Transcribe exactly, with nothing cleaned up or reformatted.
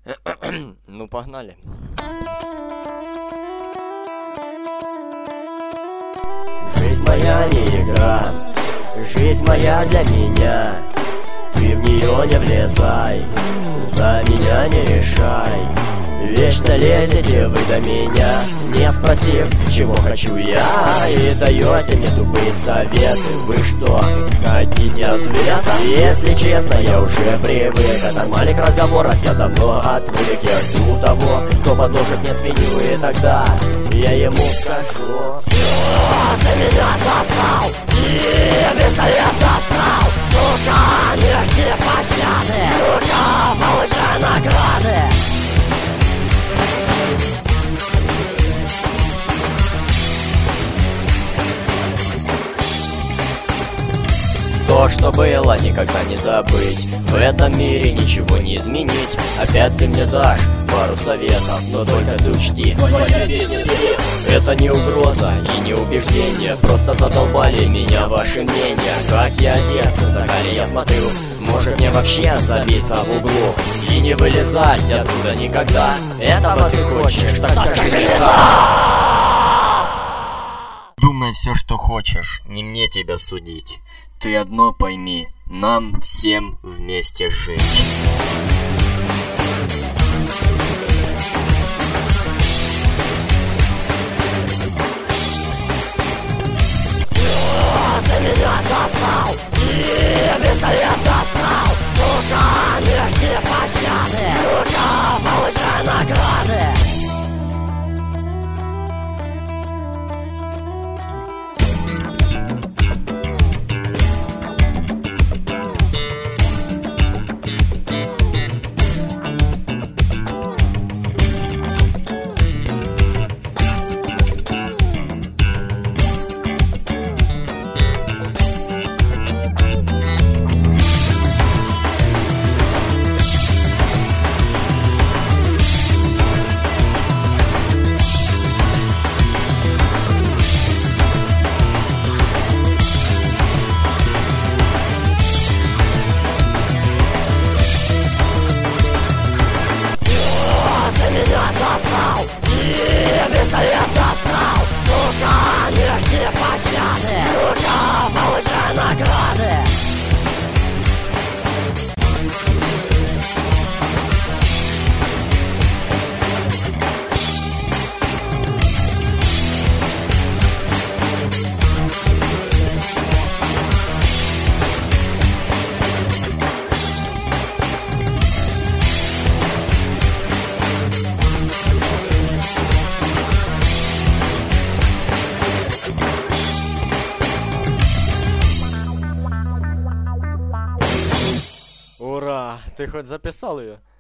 Ну, погнали. Жизнь моя не игра, жизнь моя для меня. Ты в нее не влезай, за меня не решай. Вечно лезете вы до меня, не спросив, чего хочу я. И даете мне тупые советы. Вы что, хотите ответа? Если честно, я уже привык от нормальных разговоров, я давно отвык. Я жду того, кто подложит мне свинью, и тогда я ему скажу: ты меня достал, и пистолет достал. Сука, не жди пощады, ну-ка, получай награды. То, что было, никогда не забыть. В этом мире ничего не изменить. Опять ты мне дашь пару советов, но только ты учти, это не угроза и не убеждение. Просто задолбали меня ваши мнения. Как я одет, высокали я смотрю. Может мне вообще забиться в углу и не вылезать оттуда никогда? Этого ты хочешь, так скажи да! Думай все, что хочешь, не мне тебя судить. Ты одно пойми, нам всем вместе жить. Ты меня достал, и пистолет достал. Сука, не жди пощады, ну-ка, получай награды. Пистолет достал, сука, не жди пощады, ну-ка, получай награды. Ура! Ты хоть записал ее?